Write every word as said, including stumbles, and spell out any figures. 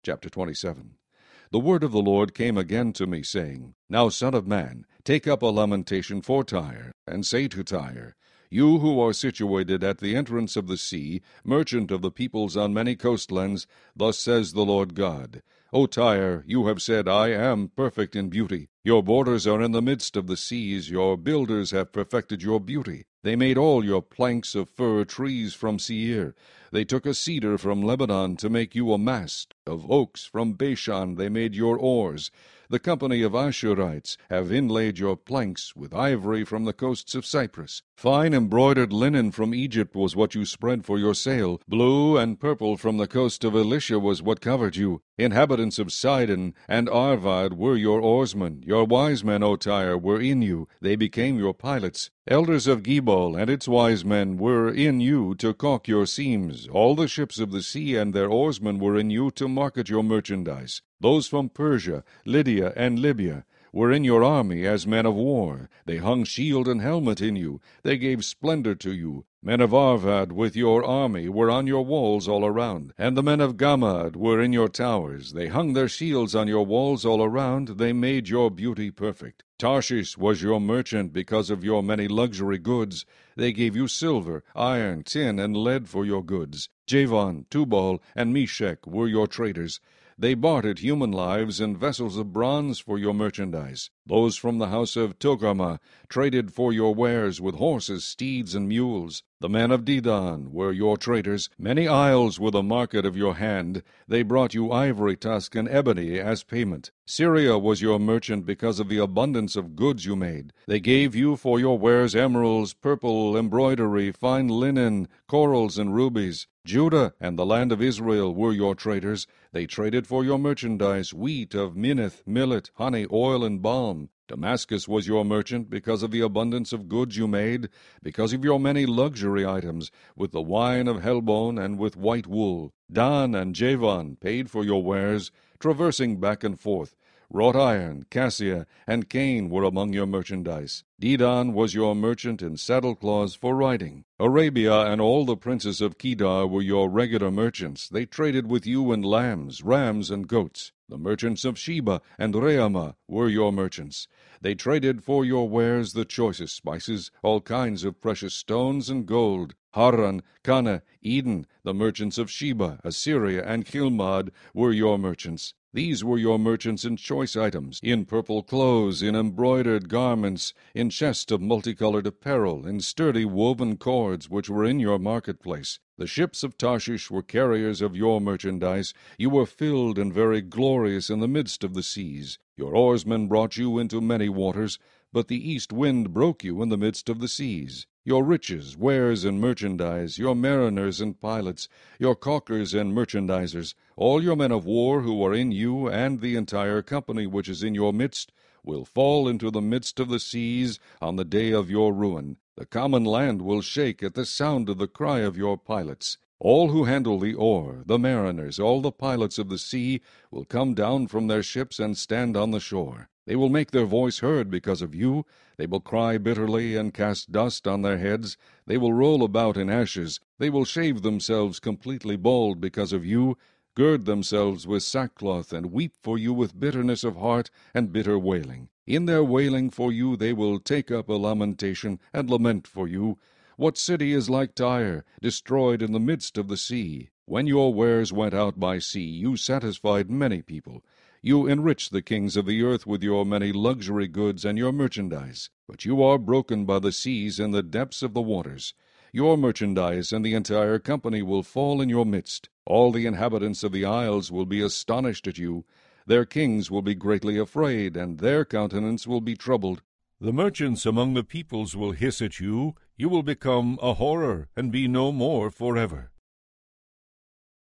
Chapter twenty-seven. The word of the Lord came again to me, saying, Now, son of man, take up a lamentation for Tyre, and say to Tyre, You who are situated at the entrance of the sea, merchant of the peoples on many coastlands, thus says the Lord God, O Tyre, you have said, I am perfect in beauty. Your borders are in the midst of the seas, your builders have perfected your beauty. They made all your planks of fir trees from Seir. They took a cedar from Lebanon to make you a mast. Of oaks from Bashan they made your oars. The company of Ashurites have inlaid your planks with ivory from the coasts of Cyprus. Fine embroidered linen from Egypt was what you spread for your sail. Blue and purple from the coast of Elisha was what covered you. Inhabitants of Sidon and Arvad were your oarsmen. Your wise men, O Tyre, were in you. They became your pilots. Elders of Gebal and its wise men were in you to caulk your seams. All the ships of the sea and their oarsmen were in you to market your merchandise. Those from Persia, Lydia, and Libya were in your army as men of war. They hung shield and helmet in you. They gave splendor to you. Men of Arvad with your army were on your walls all around, and the men of Gamad were in your towers. They hung their shields on your walls all around. They made your beauty perfect. Tarshish was your merchant because of your many luxury goods. They gave you silver, iron, tin, and lead for your goods. Javan, Tubal, and Meshech were your traders. They bartered human lives and vessels of bronze for your merchandise. Those from the house of Togarmah traded for your wares with horses, steeds, and mules. The men of Dedan were your traders. Many isles were the market of your hand. They brought you ivory tusk and ebony as payment. Syria was your merchant because of the abundance of goods you made. They gave you for your wares emeralds, purple, embroidery, fine linen, corals, and rubies. Judah and the land of Israel were your traders. They traded for your merchandise wheat of Minnith, millet, honey, oil, and balm. Damascus was your merchant because of the abundance of goods you made, because of your many luxury items, with the wine of Helbon and with white wool. Dan and Javan paid for your wares, traversing back and forth. Wrought iron, cassia, and cane were among your merchandise. Dedan was your merchant in saddle-cloths for riding. Arabia and all the princes of Kedar were your regular merchants. They traded with you in lambs, rams, and goats. The merchants of Sheba and Reamah were your merchants. They traded for your wares the choicest spices, all kinds of precious stones and gold. Haran, Cana, Eden, the merchants of Sheba, Assyria, and Chilmad were your merchants. These were your merchants in choice items, in purple clothes, in embroidered garments, in chests of multicolored apparel, in sturdy woven cords which were in your marketplace. The ships of Tarshish were carriers of your merchandise. You were filled and very glorious in the midst of the seas. Your oarsmen brought you into many waters, but the east wind broke you in the midst of the seas. Your riches, wares, and merchandise, your mariners and pilots, your caulkers and merchandisers, all your men of war who are in you, and the entire company which is in your midst, will fall into the midst of the seas on the day of your ruin. The common land will shake at the sound of the cry of your pilots. All who handle the oar, the mariners, all the pilots of the sea, will come down from their ships and stand on the shore. They will make their voice heard because of you. They will cry bitterly and cast dust on their heads. They will roll about in ashes. They will shave themselves completely bald because of you, gird themselves with sackcloth, and weep for you with bitterness of heart and bitter wailing. In their wailing for you they will take up a lamentation and lament for you. What city is like Tyre, destroyed in the midst of the sea? When your wares went out by sea, you satisfied many people. You enriched the kings of the earth with your many luxury goods and your merchandise. But you are broken by the seas in the depths of the waters. Your merchandise and the entire company will fall in your midst. All the inhabitants of the isles will be astonished at you. Their kings will be greatly afraid, and their countenance will be troubled. The merchants among the peoples will hiss at you. You will become a horror, and be no more forever.